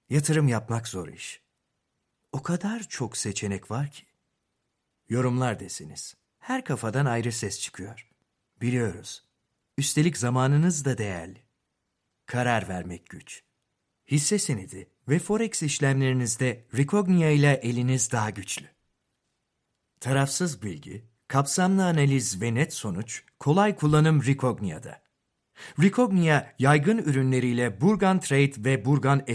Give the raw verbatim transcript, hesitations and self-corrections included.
Yatırım yapmak zor iş. O kadar çok seçenek var ki. Yorumlar desiniz. Her kafadan ayrı ses çıkıyor. Biliyoruz. Üstelik zamanınız da değerli. Karar vermek güç. Hisse senedi ve forex işlemlerinizde Recognia ile eliniz daha güçlü. Tarafsız bilgi, kapsamlı analiz ve net sonuç, kolay kullanım Recognia'da. Recognia, yaygın ürünleriyle Burgan Trade ve Burgan